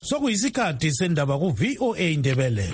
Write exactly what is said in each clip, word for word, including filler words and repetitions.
sokuyisikhathi sendaba ku V O A Ndebele.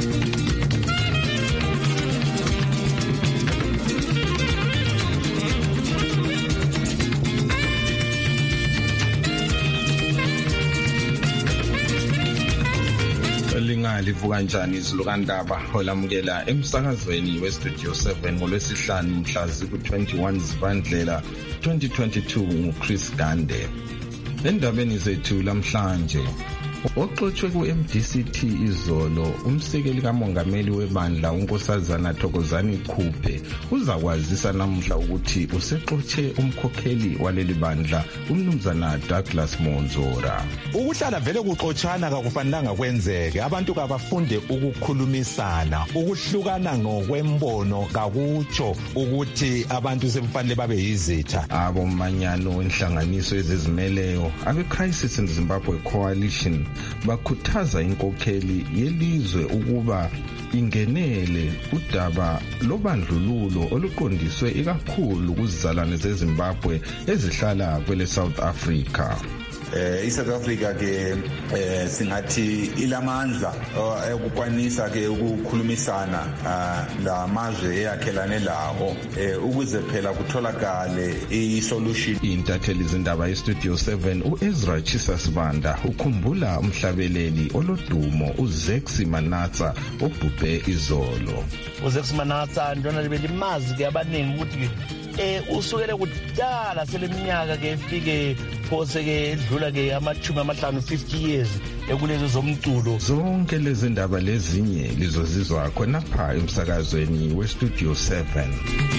Livuka njani izilukandaba olamukela emsakazweni westudio seven ngolwesihlanu mhla ziku twenty-one Zibandlela twenty twenty-two nguChris Gande. Endabeni zethu lamhlanje, oxoxwe ku-M D C T izolo, umsekeli kamongameli webandla uNkosazana Thokozani Khuphe uzakwazisa namuhla ukuthi usexoxe umkhokheli waleli bandla umnumzana Douglas Monzora. Ukuhlala vele kuxoxana akufanelanga kwenzeke. Abantu kabafunde ukukhulumisana, ukuhlukana ngokwembono kakutsho ukuthi abantu semfanele babe yizitha. Abo manyano inhlanganiso ezizimeleyo abe Crisis in Zimbabwe Coalition bakhuthaza inkokheli yelizwe ukuba ingenele udaba lobandlululo oluqondiswe ikakhulu kuzizalwane zeZimbabwe ezihlala kwele South Africa. Eh iSouth Africa ke eh singathi ilamandla ukukwanisa ke ukukhulumisana la mazwe eyakhelane lawo ukuze phela kutholakale isolution. Intatheli izindaba yestudio seven uEzra Chisasibanda ukhumbula umhlabeleli olodumo uZexi Manatsa obhubhe izolo. uZexi Manatsa ndona libelimazi ke abaningi ukuthi eh usukele kudala seleminyaka ke ifike phose ke edlula ke amachumi amahlanu fifty years ekulezo zomculo. Zonke lezi ndaba lezinye lizozizwa khona pha emsakazweni westudio seven.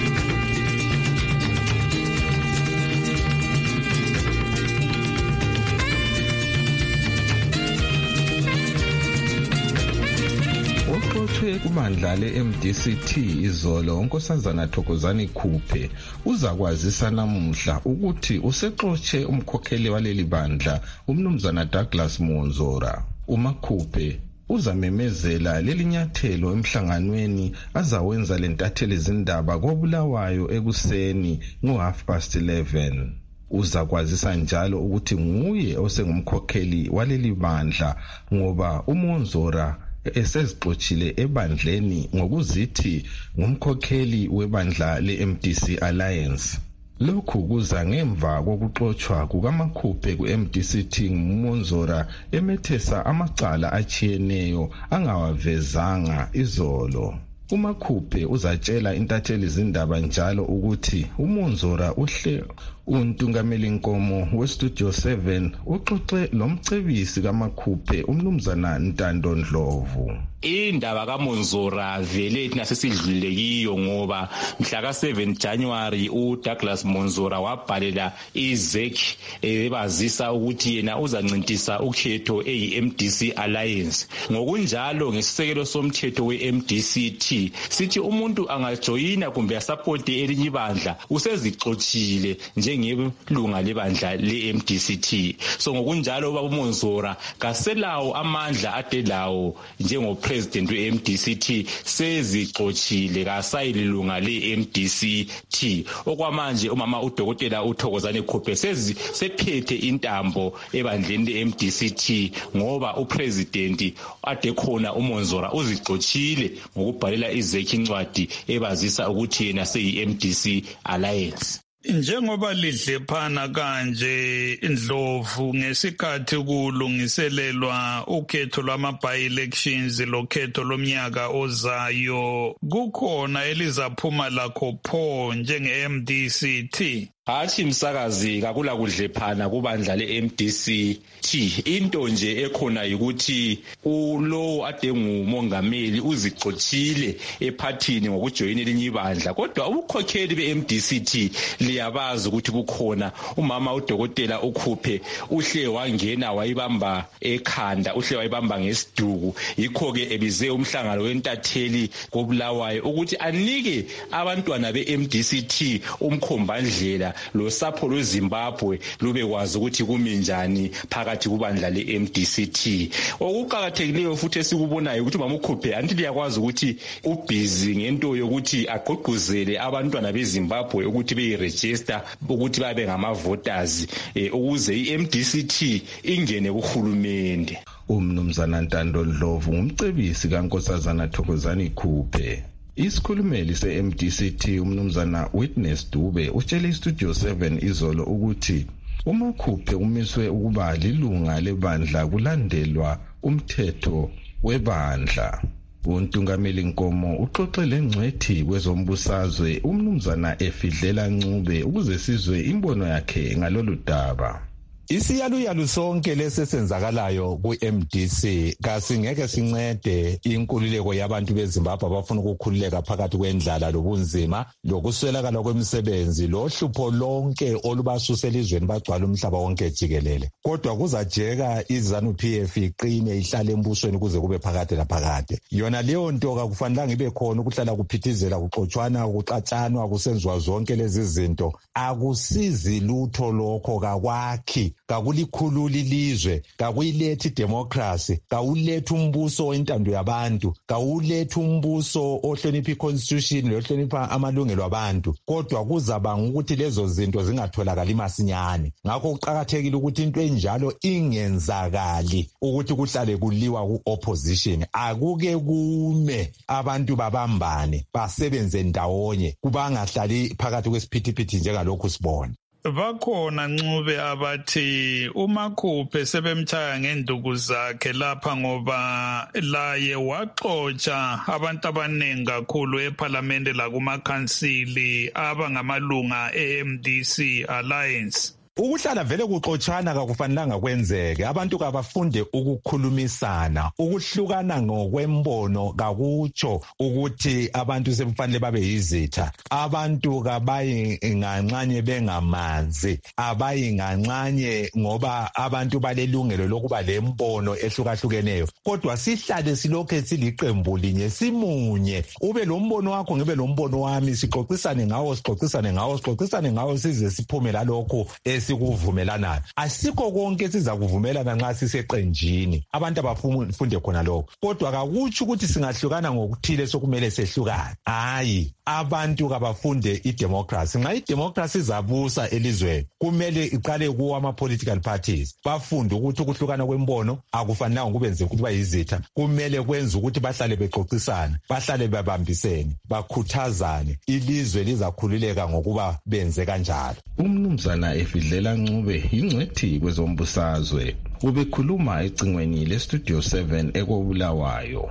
Kubandla le-M D C T izolo uNkosazana Thokozani Khuphe uzakwazisa namuhla ukuthi usexoxe umkhokheli waleli bandla umnumzana Douglas Monzora. uMakhuphe uzamemezela lelinyathelo emhlanganweni azawenza lentatheli izindaba koBulawayo ekuseni ngo half past eleven. Uzakwazisa njalo ukuthi nguye osengumkhokheli waleli bandla ngoba uMonzora esezixoxile ebandleni ngokuzithi ngumkhokheli webandla le-M D C Alliance. Lokhu kuza ngemva kokuxoxwa kukaMakhuphe ku-M D C T nguMonzora emethesa amacala achiyeneyo angawavezanga izolo. uMakhuphe uzatshela intatheli izindaba njalo ukuthi uMonzora uhle untungameli Nkomo westudio seven uxoxe lomcebisi kaMakhuphe umnumzana Ntando Ndlovu. Indaba kaMonzora vele thina sesidlulile kiyo ngoba mhla ka seven January uDouglas Monzora wabhalela iZek ebazisa ukuthi yena uzancintisa ukhetho eyi-M D C Alliance. Ngokunjalo ngesisekelo somthetho we-M D C T sithi umuntu angajoyina kumbe asupport elinye ibandla usezixoxile njengelunga lebandla le-M D C T. So ngokunjalo baba uMonzora kaselawo amandla adelawo njengo president we-M D C T sezixoxile kasayilunga le-M D C T. Okwamanje umama udokotela uThokozani Khuphe sezi sephethe intambo ebandleni le-M D C T ngoba upresident ade khona uMonzora uzixoxile ngokubhalela iZek incwadi ebazisa ukuthi yena seyi-M D C Alliance. Njengoba lidlephana kanje Ndlovu ngesikhathi kulungiselelwa ukhetho lwama-by-elections lokhetho lomnyaka ozayo, kukhona elizaphuma lakho pho njenge-M D C T? Hathi msakazi kakula kudlephana kubandla le-M D C T. Into nje ekhona ukuthi ulo ade ngumongameli uzixoxile ephathini ngokujoyina elinye ibandla, kodwa ubukhokheli be-M D C T liyabazi ukuthi kukhona umama udokotela uKhuphe uhle wangena wayibamba ekhanda, uhle wayibamba ngesiduku. Yikho ke ebize umhlangano wentatheli koBulawayo ukuthi anike abantwana be-M D C T umkhombandlela lo sapho lweZimbabwe lube kwazi ukuthi kumi njani phakathi kubandla le-M D C T. Okuqhakathekileyo futhi esikubonayo ukuthi mama uKhuphe anti liyakwazi ukuthi ubhizi ngento yokuthi aqoquzele abantwana beZimbabwe ukuthi beyiregister ukuthi babe ngama voters ukuze i-M D C T ingene kuhulumende. Umnumzana Ntando Ndlovu ngumcebisi kaNkosazana Thokozani Khuphe. Isikhulumeli se-M D C T umnumzana Witness Dube utshele iStudio seven izolo ukuthi uMakhuphe umiswe ukuba lilunga lebandla kulandelwa umthetho webandla. Untungameli Nkomo uxoxele ngcwethi kwezombusazwe umnumzana Efidlela Ncube ukuze sizwe imbono yakhe ngalolu daba. Isiyaluyalu sonke lesesenzakalayo ku-M D C kasingeke sincede inkululeko yabantu beZimbabwe abafuna ukukhululeka phakathi kwendlala lobunzima lokuswelakala kwemisebenzi lohlupho lonke olubasusela izweni bagcwala umhlaba wonke jikelele. Kodwa kuzajeka iZanu-P F iqine ihlale embusweni kuze kube phakade laphakade. Yona leyo nto kakufanelanga ibe khona ukuhlala kuphithizela kuxotshwana kuxatshanwa kusenziwa zonke lezi zinto. Akusizi lutho lokho kakwakhi. Kakulikhulula ilizwe, kakuyilethi democracy, kawuletha umbuso wentando yabantu, kawuletha umbuso ohlonipha iconstitution lohlonipha amalungelo abantu. Kodwa kuzabanga ukuthi lezo zinto zingatholakali masinyane. Ngakho kuqakathekile ukuthi into enjalo ingenzakali ukuthi kuhlale kuliwa ku-opposition. Akuke kume abantu babambane basebenze ndawonye kubangahlali phakathi kwesiphithiphithi njengalokhu sibona. Bakhona Ncube abathi uMakhuphe sebemtshaya ngenduku zakhe lapha ngoba laye waxotsha abantu abaningi kakhulu eParliament lakumakhansili abangamalunga e-M D C Alliance. Ukuhlala vele kuxotshana kakufanelanga kwenzeke. Abantu kabafunde ukukhulumisana. Ukuhlukana ngokwembono kakutsho ukuthi abantu sebufanele babe yizitha. Abantu kabayi nganxanye bengamanzi. Abayi nganxanye ngoba abantu balelungelo lokuba lembono ehlukahlukeneyo. Kodwa sihlale silokhe siliqembu linye simunye. Ube lo mbono wakho ngibe lo mbono wami sixoxisane ngawo sixoxisane ngawo sixoxisane ngawo size siphume lalokho sikuvumelanayo. Asikho konke siza kuvumelana nxa siseqenjini. Abantu abafunde khona lokho. Kodwa kakutsho ukuthi singahlukana ngokuthile sokumele sehlukane. Hayi, abantu kabafunde idemocracy. Nxa idemocracy izabusa elizweni, kumele iqale kuwo ama-political parties. Bafunde ukuthi ukuhlukana kwembono akufanelanga kubenze ukuthi bayizitha. Kumele kwenze ukuthi bahlale bexoxisana, bahlale babambisene, bakhuthazane. Ilizwe lizakhululeka ngokuba benze kanjalo. Umnumzana Efidlela Ncube ingcwethi kwezombusazwe ubekhuluma ecingweni leStudio seven ekobulawayo.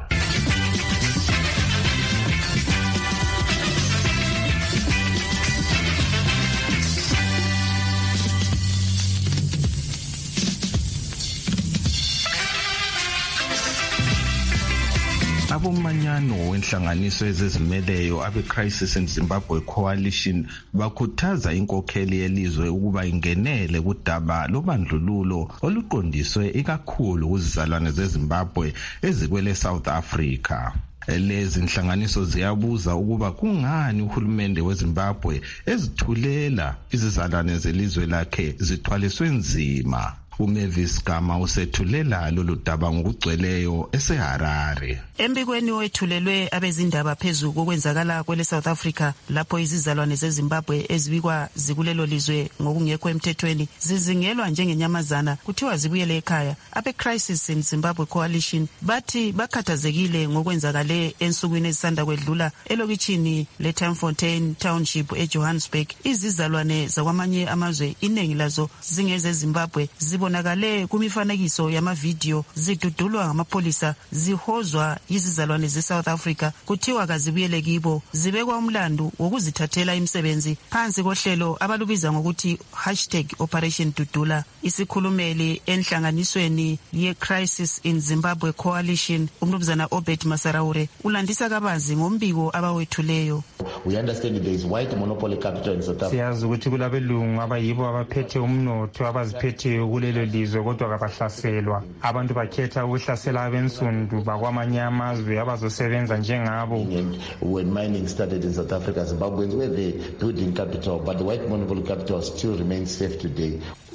Abomanyano wenhlanganiso ezizimeleyo abe-Crisis in Zimbabwe Coalition bakhuthaza inkokheli yelizwe ukuba ingenele kudaba lobandlululo oluqondiswe ikakhulu kuzizalwane zeZimbabwe ezikwele South Africa. Lezi nhlanganiso ziyabuza ukuba kungani uhulumende weZimbabwe ezithulela izizalwane zelizwe lakhe zithwaliswe nzima. uMavis Gama usethulela lolu daba ngokugcweleyo eseHarare. Embikweni wethulelwe abezindaba phezulu kokwenzakala kwele South Africa lapho izizalwane zeZimbabwe ezibikwa zikulelo lizwe ngokungekho emthethweni zizingelwa njengenyamazana kuthiwa zibuyele ekhaya. Abe-Crisis in Zimbabwe Coalition bathi bakhathazekile ngokwenzakale ensukwini ezisanda kwedlula elokitshini leTamfontein Township eJohannesburg. Izizalwane zakwamanye amazwe iningi lazo zingeze Zimbabwe zibonakale kumifanekiso yamavidiyo zidudulwa ngamapolisa zihozwa izizalwane zeSouth Africa kuthiwa kazibuyele kibo zibekwa umlandu wokuzithathela imisebenzi phansi kohlelo abalubiza ngokuthi hashtag Operation Dudula. Isikhulumeli enhlanganisweni ye-Crisis in Zimbabwe Coalition umnumzana Obed Masaraure ulandisa kabanzi ngombiko abawethuleyo. We understand there is white monopoly capital in South Africa. Siyazi ukuthi kulabelungu abayibo abaphethe umnotho abaziphethe kulelo lizwe kodwa kabahlaselwa. Abantu bakhetha ukuhlasela abensundu bakwamanye amazwe abazosebenza njengabo. When mining started in South Africa, Zimbabweans were the building capital, but the white monopoly capital still remains safe today.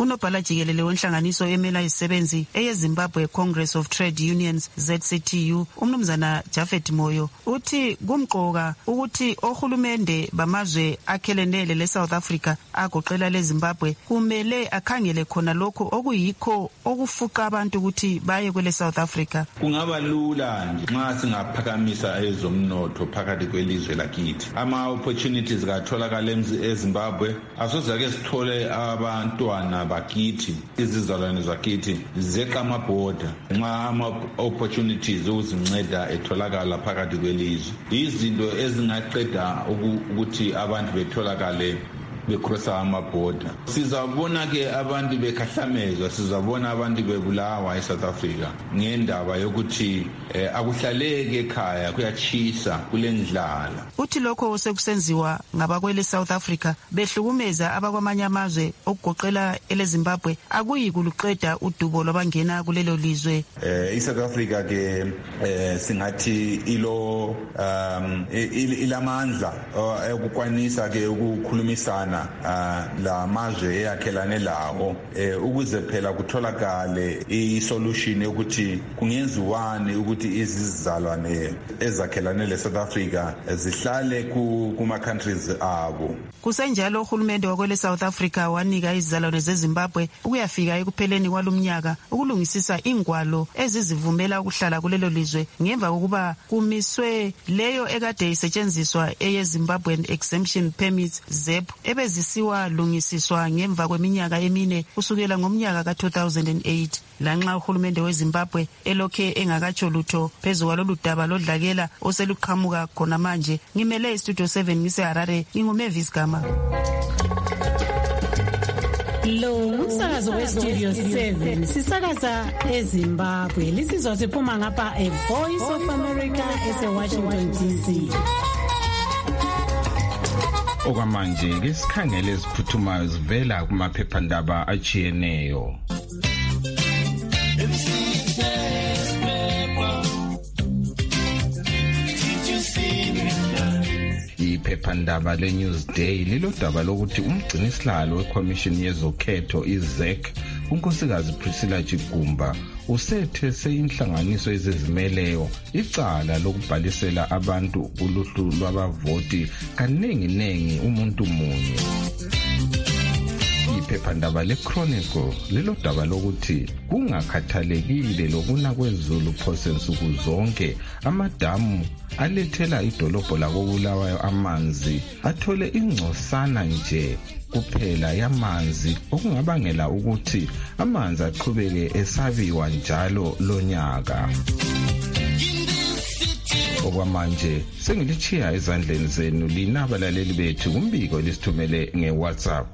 unobhala jikelele wenhlanganiso emela izisebenzi eyeZimbabwe Congress of Trade Unions Z C T U umnumzana Jafet Moyo uthi kumqoka ukuthi ohulumende bamazwe akhelenele leSouth Africa agoqela leZimbabwe kumele akhangele khona lokho okuyikho okufuqa abantu ukuthi baye kwele South Africa. Kungaba lula nje nxa singaphakamisa ezomnotho phakathi kwelizwe lakithi. Ama opportunities katholakala eZimbabwe asoze ke sithole abantwana bakithi izizalwane zakithi zeqa amabhoda nxa ama opportunities uzinceda etholakala phakathi kwelizwe. Izinto ezingaqeda ukuthi abantu betholakale becrossa amabhoda. Sizabona ke abantu bekhahlamezwa, sizabona abantu bebulawa eSouth Africa ngendaba yokuthi eh, akuhlaleke ekhaya kuyachisa kulendlala. Uthi lokho sekusenziwa ngabakwele South Africa behlukumeza abakwamanye amazwe okugoqela eleZimbabwe akuyi kuluqeda udubo lwabangena kulelo lizwe. Eh iSouth Africa ke eh singathi ilo um ilamandla ukukwanisa ke ukukhulumisana Uh, la mazwe eyakhelane lawo eh, ukuze phela kutholakale i-solution yokuthi kungenziwani ukuthi izizalwane ezakhelane leSouth Africa zihlale kuma countries abo. Kusenjalo uhulumende wakwele South Africa wanika izizalwane zeZimbabwe ukuyafika ekupheleni kwalomnyaka ukulungisisa ingwalo ezizivumela ukuhlala kulelo lizwe ngemva kokuba kumiswe leyo ekade isetshenziswa eyeZimbabwean Exemption Permits Z E P ebezisiwa lungisiswa ngemva kweminyaka emine kusukela ngomnyaka ka two thousand eight. Lanxa uhulumende weZimbabwe elokhe engakatsho lutho phezu kwalolu daba lodlakela oseluqhamuka khona manje. Ngimele iStudio seven ngise Harare, nginguMavis Gama. Lo umsakazo weStudio seven sisakaza eZimbabwe lisizwa siphuma ngapha e Voice of America eseWashington D C. Okwamanje ke sikhangele isiphuthumayo sivela kumaphephandaba ajiyeneyo. Iphephandaba leNewsday lilodaba lokuthi umgcinisihlalo weCommission yezokhetho iZ E C unkosikazi Priscilla Chigumba usethese inhlanganiso ezizimeleyo icala lokubhalisela abantu kuluhlu lwabavoti kaningi nengi umuntu munye. Iphephandaba leChronicle lilodaba lokuthi kungakhathalekile lokuna kwezulu phose nsuku zonke amadamu alethela idolobho lakobulawayo amanzi athole ingcosana nje kuphela yamanzi okungabangela ukuthi amanzi aqhubeke esabiwa njalo lonyaka. Okwamanje sengilichiya ezandleni zenu linabalaleli bethu kumbiko lisithumele ngeWhatsApp.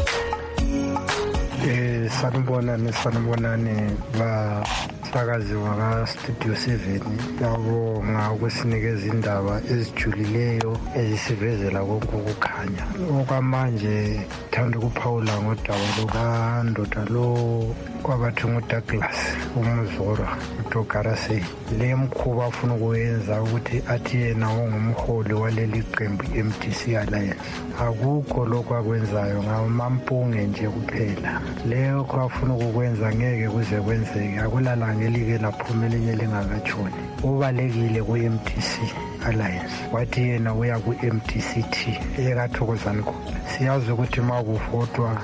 Eh sanibonani sanibonani ba sakazi waka Studio seven yabo ngakusinikeza indaba ezijulileyo ezisivezela konke ukukhanya. Okwamanje thanda ukuphawula ngodaba lokandoda lo kwabathi nguDouglas uMzora uDogarase le mkhuba afuna ukuyenza ukuthi athi yena ongumholi waleli qembu M T C Alliance. Akukho lokho akwenzayo ngamampunge nje kuphela. Leyo kwafuna ukukwenza ngeke kuze kwenzeke akulalanga elike laphumela elinye lingakatshoni. Ubalekile ku-M T C Alliance wathi yena uya ku-M T C T ekathokozani khona. Siyazi ukuthi makuvotwa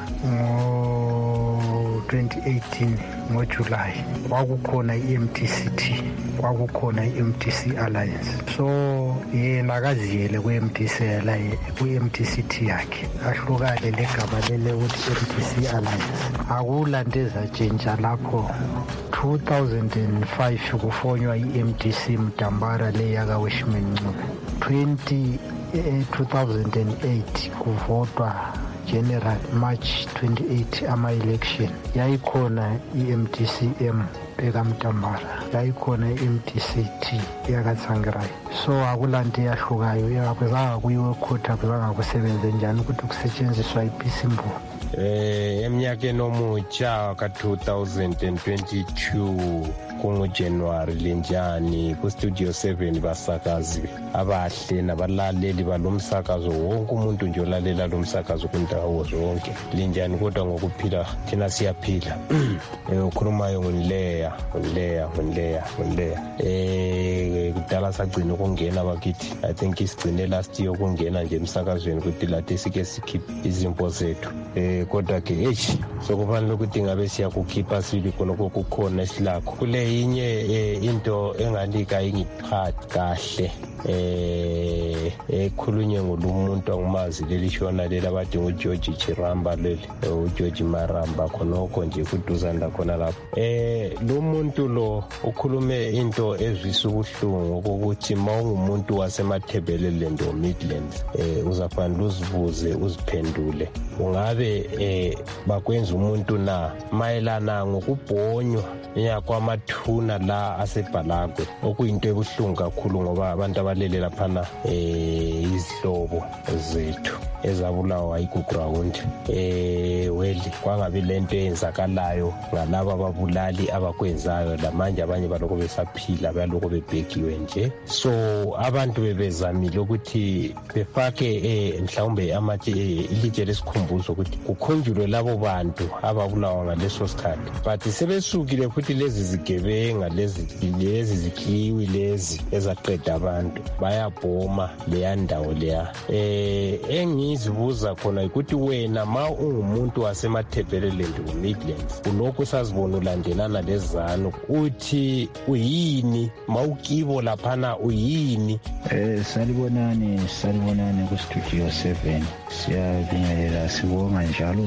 ngo twenty eighteen ngoJuly kwakukhona i-M T C T kwakukhona i-M T C Alliance. So yena akaziyele ku-M T C Alliance ku-M T C T yakhe ahlukane legama lele ukuthi M T C Alliance. Akulanto ezatshintsha lapho two thousand five kufonywa i-M T C Mtambara le yaka Wishman Ncube. twenty two thousand eight kuvotwa General March twenty-eighth ama-election yayikhona i-M T C M ekamtambara yayikhona i-M T C T yakatsangirai. So akulanto eyahlukayo yakuzanga kuyiwe court akuzanga kusebenze njani ukuthi kusetshenziswa ipisimbo eh eminyakeni omutsha ka two thousand twenty-two kunguJanuary lenjani ku Studio seven basakazi abahle nabalaleli balomsakazo wonke umuntu nje olalela lomsakazo kundawo zonke linjani kodwa ngokuphila thina siyaphila eh ukhulumayo nguleya nguleya nguleya nguleya eh kudala sagcina ukungena bakithi I think isigcine last year ukungena nje emsakazweni ukuthi lathi sike sikhiphe izimpo zethu eh kodwa ke eish sokufanele ukuthi ngabe siyakukhipha sili khona kokukhona esilakho kule inye into enganika ingiphathi kahle eh ekhulunye ngolumuntu angumazi lelishona lela bathi uGeorge Chiramba leli uGeorge Maramba khonoko nje kuduzana khona lapho eh lo muntu lo ukhulume into ezwisa ubuhlungu ukuthi mawungumuntu wasemathebelele ndo Midlands eh uzafanele uzibuze uziphendule ungabe eh bakwenza umuntu na mayelana ngokubhonywa yakwamathuna la asebhalagwe okuyinto ebuhlungu kakhulu ngoba abantu abalele laphana eh izihlobo zethu ezabulawa iguground eh weli kwangabe lento eyenzakalayo ngalabo ababulali abakwenzayo lamanje abanye baloko besaphila baloko bebhekiwe nje so abantu bebezamile ukuthi befake eh mhlawumbe amatshe ilitshe lesikhumbuzo ukuthi kukhonjulwe labo bantu ababulawa ngaleso sikhathi but sebesukile futhi lezi zigebenga lezi lezi zikhiwi lezi ezaqeda abantu bayabhoma leya ndawo leya eh engizibuza khona ukuthi wena ma ungumuntu wasemathebeleland Midlands ulokhu sazibona ulandelana lezano uthi uyini mawukibo laphana uyini eh salibonani salibonani ku Studio seven siyabingelela sibonga njalo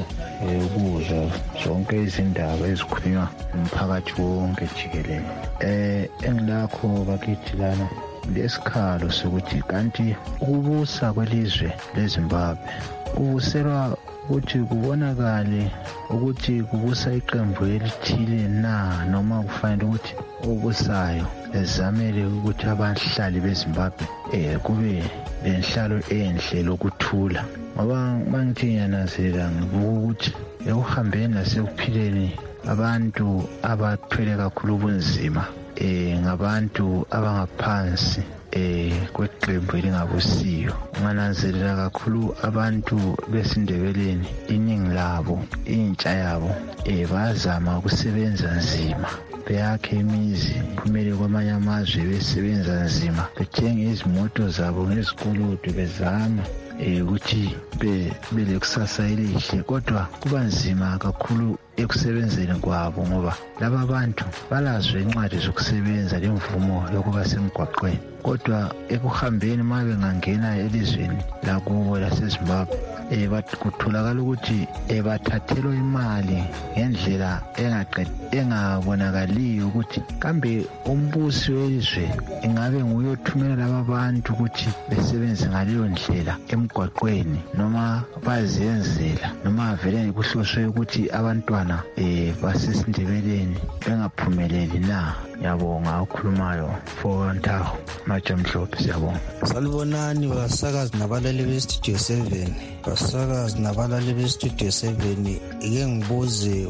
ukuzwa zonke izindaba ezikhulunywa umphakathi wonke jikelele eh engilakho bakithi lana lesikhalo sokuthi kanti ukubusa kwelizwe leZimbabwe kubuselwa ukuthi kubonakale ukuthi kubusa iqembu elithile na noma kufanele ukuthi obusayo ezamele ukuthi abahlali beZimbabwe eh kube lenhlalo enhle lokuthula ngoba mangithi ngiyananzelela ukuthi ekuhambeni nasekuphileni abantu abathwele kakhulu ubunzima eh ngabantu abangaphansi eh kweqembu elingabusiyo ngananzelela kakhulu abantu besindebeleni iningi labo intsha yabo eh bazama ukusebenza nzima beyakhe imizi kumele kwamanye amazwe besebenza nzima bethenga izimoto zabo ngezikolodo bezama eh ukuthi belekusasa elihle kodwa kuba nzima kakhulu ekusebenzeni kwabo ngoba laba abantu balazwe incwadi zokusebenza lemvumo yokuba semgwaqweni kodwa ekuhambeni mabe ngangena elizweni lakubo laseZimbabwe eh kutholakala ukuthi ebathathelwa imali ngendlela engaqed engabonakaliyo ukuthi kambe umbusi wezwe ingabe nguyothumela laba bantu ukuthi besebenze ngaleyo ndlela emgwaqweni noma baziyenzela noma vele kuhloswe ukuthi abantwana eh basesindebeleni bengaphumeleli na yabonga ukhulumayo for ntaho majamhlophe siyabonga salibonani basakazi nabalali be-Studio seven basakazi nabalali be-Studio seven ike ngibuze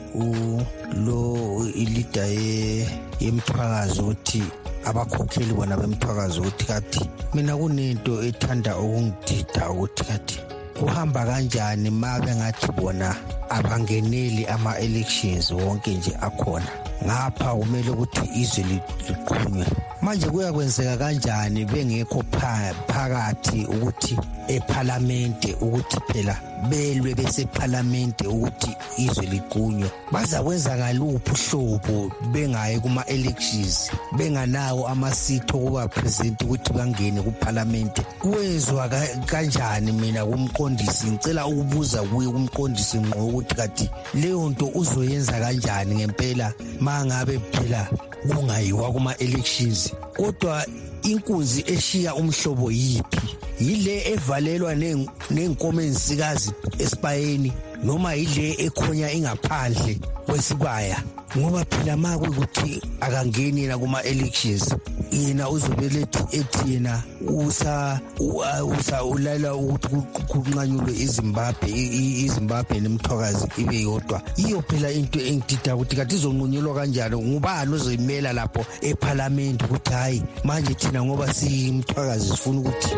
ulo ilida yemthwakazi ukuthi abakhokheli bona bemthwakazi ukuthi kathi mina kunento ethanda ukungidida ukuthi kathi kuhamba kanjani mabe ngathi bona abangeneli ama-elections wonke nje akhona ngapha kumele ukuthi izwe liqhunywe manje kuyakwenzeka kanjani bengekho phakathi ukuthi eParliament ukuthi phela belwe besephalamende ukuthi izwe liqunywe bazakwenza ngaluphi uhlobo bengaye kuma elections benganawo amasitho kuba president ukuthi bangene kuParliament kwezwa kanjani mina kumqondisi ngicela ukubuza kuye kumqondisi ngqo ukuthi kathi leyo nto uzoyenza kanjani ngempela mangabe phela kungayiwa kuma elections kodwa inkunzi eshiya umhlobo yipi yile evalelwa nenkomo ensikazi esipayeni noma ile ekhonya ingaphandle kwesikwaya, ngoba phela maku ukuthi akangeni yena kuma elections yena uzobele ethi yena usa usa ulala ukuthi kunqanyulwe iZimbabwe iZimbabwe nemthokazi ibe yodwa. Iyo phela into engidida ukuthi kanti izonqunyelwa kanjalo, ngubani ozoyimela lapho eParliament ukuthi hayi manje thina ngoba simthokazi sifuna ukuthi.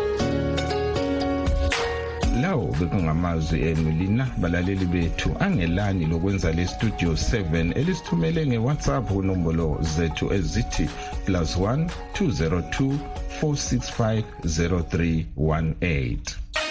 Lawo bekungamazwi enu lina balaleli bethu angelani lokwenza le studio seven elisithumele ngeWhatsApp unombolo zethu ezithi plus one two zero two four six five zero three one eight.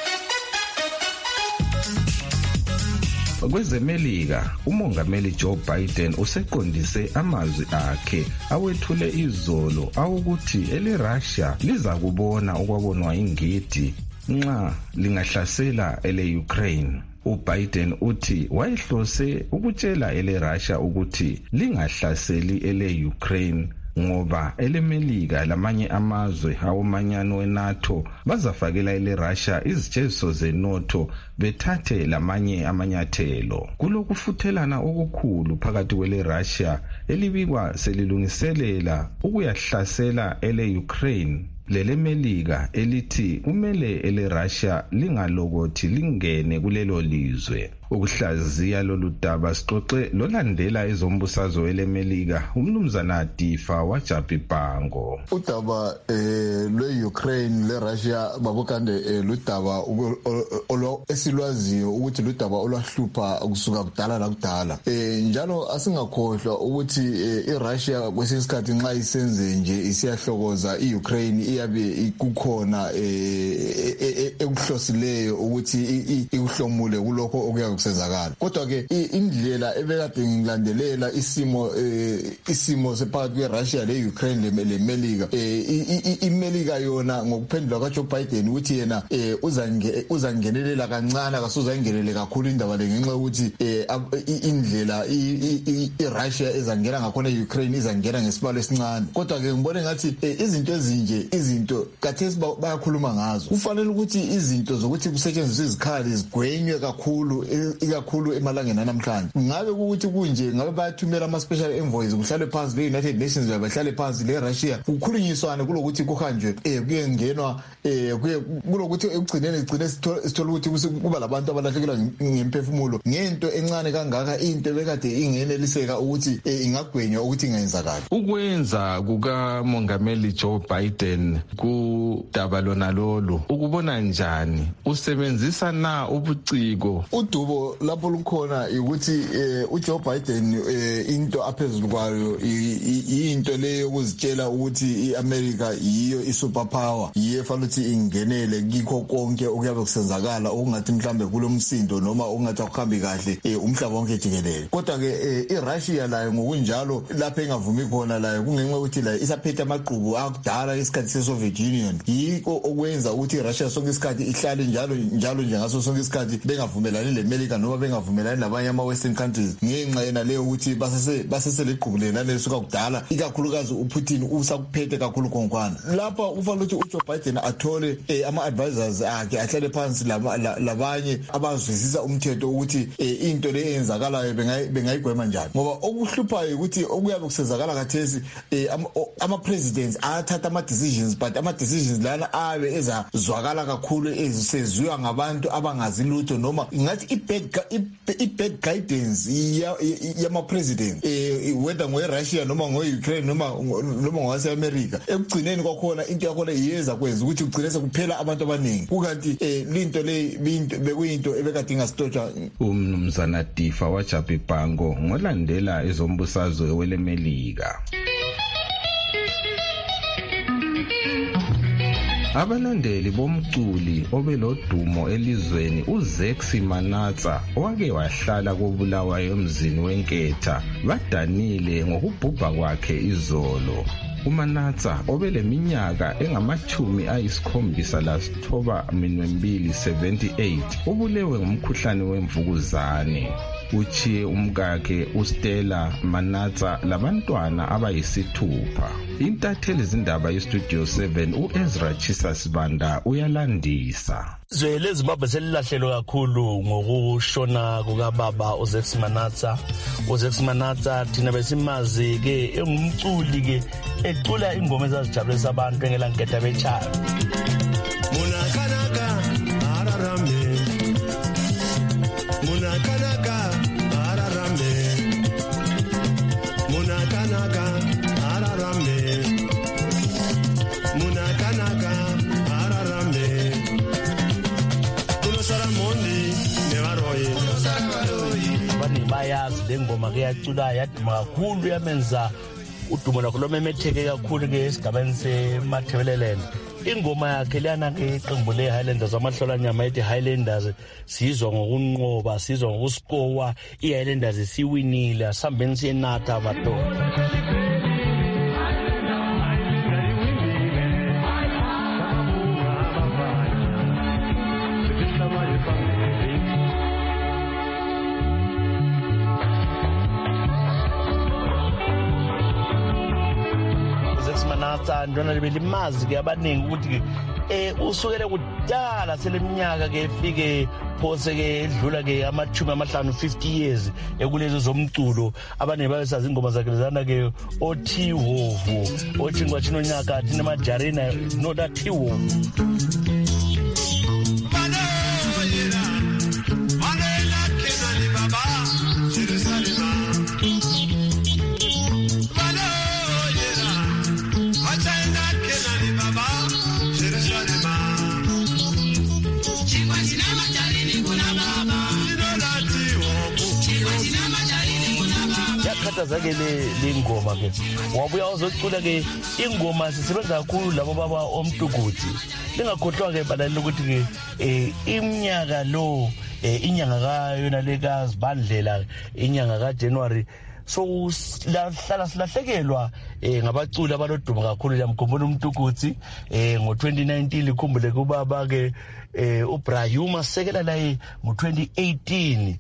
Kwezemelika umongameli Joe Biden useqondise amazwi akhe awethule izolo awukuthi eleRussia liza kubona okwabonwa ingidi nxa lingahlasela ele-Ukraine. uBiden uthi wayehlose ukutshela eleRussia ukuthi lingahlaseli ele-Ukraine ngoba elemelika lamanye amazwe awomanyano weNATO bazafakela eleRussia izijeziso zenotho bethathe lamanye amanyathelo. Kulokufuthelana okukhulu phakathi kweleRussia elibikwa selilungiselela ukuyahlasela ele-Ukraine lele Melika elithi kumele eleRussia lingalokothi lingene kulelo lizwe. Ukuhlaziya lolu daba sixoxe lolandela ezombusazwe elemelika umnumzana Difa waJapibhango. Udaba eh lweUkraine leRussia babukande eh, ludaba olo esilwaziyo ukuthi ludaba olwahlupha kusuka kudala la kudala. Eh njalo asingakhohlwa ukuthi eh, iRussia kwesikhathi nxa isenze nje isiyahlokoza iUkraine iyabe ikukhona eh ekuhlosileyo ukuthi ikuhlomule kuloko okuya kusenzakala. Kodwa ke indlela ebekade ngilandelela isimo isimo sephakathi kweRussia leUkraine lemelika imelika yona ngokuphendula kaJoe Biden ukuthi yena uzangenelela kancane akasuzangenelele kakhulu indaba le ngenxa ukuthi indlela iRussia ezangena ngakhona eUkraine izangena ngesibalo esincane. Kodwa ke ngibone ngathi izinto ezinje izinto kathesi bayakhuluma ngazo. Kufanele ukuthi izinto zokuthi kusetshenziswe izikhali zigwenywe kakhulu ikakhulu emalangeni namhlanje. Ngabe ukuthi kunje ngabe bayathumela ama special envoys kuhlale phansi le United Nations bahlale phansi le Russia kukhulunyiswane kulokuthi kuhanjwe eh kuyengenwa eh kulokuthi ekugcineni igcine sithola ukuthi kuba labantu abalahlekelwa ngemphefumulo ngento encane kangaka into bekade ingeneliseka ukuthi ingagwenywa ukuthi ingayenzakala. Ukwenza kuka mongameli Joe Biden kudaba lona lolu ukubona njani usebenzisa na ubuciko udubo lapho lukhona ukuthi uJoe Biden into aphezulu kwayo into leyo ukuzitshela ukuthi iAmerica yiyo isuperpower yiye fanele ingenele kikho konke okuyabe kusenzakala okungathi mhlambe kulomsindo noma okungathi akuhambi kahle umhlaba wonke jikelele. Kodwa ke iRussia layo ngokunjalo lapho engavumi khona layo kungenxa ukuthi la isaphethe amaqhubu akudala isikhathi seSoviet Union yiko okwenza ukuthi iRussia sonke isikhathi ihlale njalo njalo nje ngaso sonke isikhathi bengavumelani leMelika noma bengavumelani nabanye ama western countries ngenxa yena leyo ukuthi basese basese leqhubule nalesuka kudala ikakhulukazi uPutin usakuphethe kakhulu konkwana. Lapha ufanele ukuthi uJoe Biden athole ama advisors akhe ahlale phansi labanye abazwisisa umthetho ukuthi into le eyenzakalayo bengayigwema njani. Ngoba okuhluphayo ukuthi okuyabe kusenzakala kathesi ama presidents athatha ama decisions but ama decisions lana abe ezazwakala kakhulu ezisezwiwa ngabantu abangazi lutho noma ngathi ibad ibad guidance yama president whether ngoRussia noma ngoUkraine noma noma ngowaseAmerica ekugcineni kwakhona into yakhona iyeza kwenza ukuthi kugcine sekuphela abantu abaningi kukanti linto le bekuyinto ebekade ingasitotshwa. Umnumzana Difa waJapibhango ngolandela ezombusazwe welemelika. Abalandeli bomculi obelodumo elizweni uZexy Manatsa owake wahlala koBulawayo emzini weNketha badanile ngokubhubha kwakhe izolo. uManatsa obeleminyaka engamachumi ayisikhombisa lasithoba minwembili seventy-eight ubulewe ngumkhuhlane wemvukuzane. uchiye umkakhe uStella Manatsa labantwana abayisithupha. Intatheli zindaba yestudio seven uEzra Chisasibanda uyalandisa. Izwe leZimbabwe selilahlelo kakhulu ngokushona kukababa uZex Manatsa. uZex Manatsa thina besimazi ke engumculi ke ecula ingoma ezazijabulisa abantu engelanketha bechayo. Munakanaka ararame Munakanaka ararame Munakanaka ararame Munakanaka ararame Kunosara mondi nevaroyi Bani bayazi lengoma ke yacula yaduma kakhulu yamenza udumo lakho lomemetheke kakhulu ke esigabeni seMathebeleland. Ingoma yakhe lana ke iqembu le Highlanders amahlolanyama ethi Highlanders sizwa ngokunqoba sizwa ngokusikowa iHighlanders siwinile asambeni siyenatha abadoda. Ndona libelimazi ke abaningi ukuthi eh usukele kudala seleminyaka ke efike phose ke edlula ke amachumi amahlanu fifty years ekulezo zomculo abaningi babesazi ingoma zakhe lezana ke othi wovu othi ngwachino nyaka thina majarina no dathi wovu. Zake le lengoma ke wabuya uzocula ke ingoma sisebenza kakhulu labo baba omtukuthi lingakhohlwa ke balalela ukuthi ke eh iminyaka lo inyanga kayo naleka zibandlela inyanga ka January so lahlala silahlekelwa eh ngabaculi abaloduma kakhulu yamkhombona umtukuthi eh ngo twenty nineteen likhumbule kubaba ke eh uBrahima sekela la ngo twenty eighteen.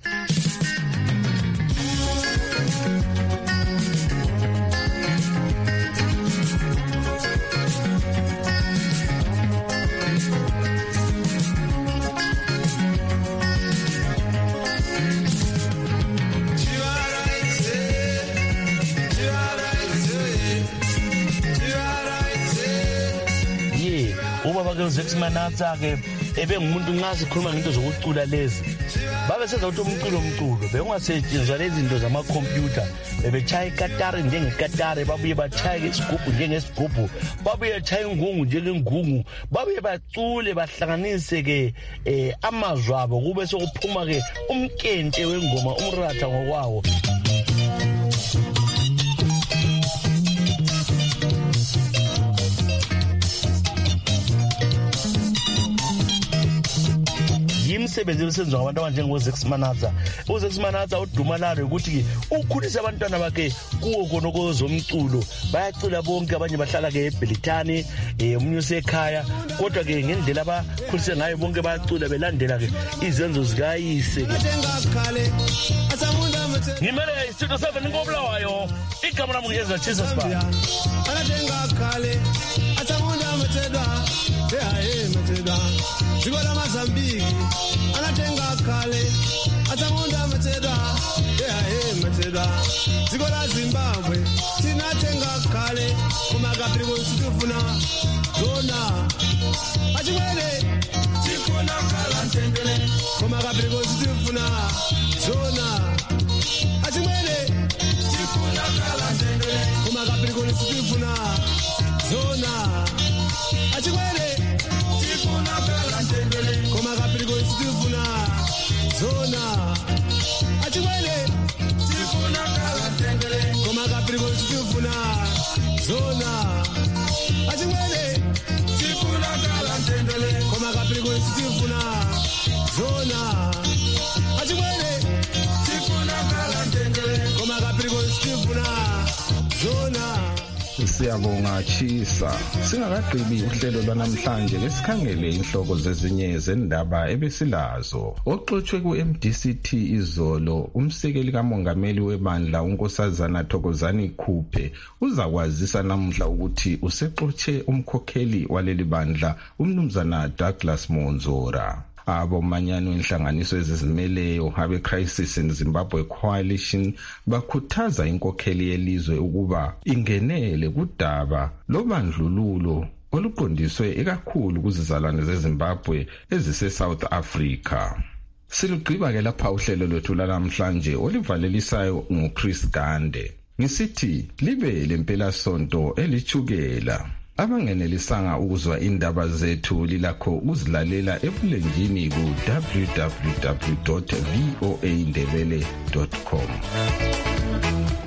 uZex Manatsa ke ebe ngumuntu nxa sikhuluma ngento zokucula lezi babe senza ukuthi umculo umculo bekungasetshenziswa lezi zinto zama computer bebechaya ikatari njengekatari babuye bachaya isigubhu njengesigubhu babuye bachaya ingungu njengengungu babuye bacule bahlanganise ke eh amazwi abo kube sokuphuma ke umkente wengoma umratha ngokwawo. Imsebenzi esenziwa ngabantu abanjengoZex Manatsa uZex Manatsa uduma lalo ukuthi ukhulisa abantwana bakhe kuwo konoko zomculo bayacula bonke abanye bahlala ke eBelitani eh umunye usekhaya kodwa ke ngendlela abakhulise ngayo bonke bayacula belandela ke izenzo zikayise ke ngimele istudio seven ngobulawayo igama lami ngiyeza Jesus ba anatengakhale athamunda matedwa ehaye matedwa Zigola Mozambique anatengakhale athamunda matedwa ehaye matedwa Zigola Zimbabwe tinatengakhale kumakaphiko sikufuna zona achimwele sifuna khala ntendele kumakaphiko sikufuna zona achimwele sifuna khala ntendele kumakaphiko sikufuna zona achimwele sifuna khala ntendele kumakaphiko sikufuna zona achimwele sifuna khala ntendele kumakaphiko sikufuna zona achimwele sifuna khala ntendele kumakaphiko sikufuna zona achimwele sifuna khala ntendele kumakaphiko sikufuna zona Siyabonga Chisa. Singakagqibi uhlelo lwanamhlanje ngesikhangele inhloko zezinye zendaba ebesilazo. Oxoxwe ku-M D C T izolo, umsekeli kamongameli webandla uNkosazana Thokozani Khuphe uzakwazisa namuhla ukuthi usexoxe umkhokheli waleli bandla umnumzana Douglas Monzora. Abomanyano inhlanganiso ezizimeleyo habe Crisis in Zimbabwe Coalition bakhuthaza inkokheli yelizwe ukuba ingenele kudaba lobandlululo oluqondiswe ikakhulu kuzizalwane zeZimbabwe ezise South Africa. Silugqiba ke lapha uhlelo lwethu lanamhlanje olivalelisayo nguChris Gande. Ngisithi libe lempela sonto elichukela. Abangenelisanga ukuzwa indaba zethu lilakho uzilalela ebulenjini ku w w w dot v o a ndebele dot com.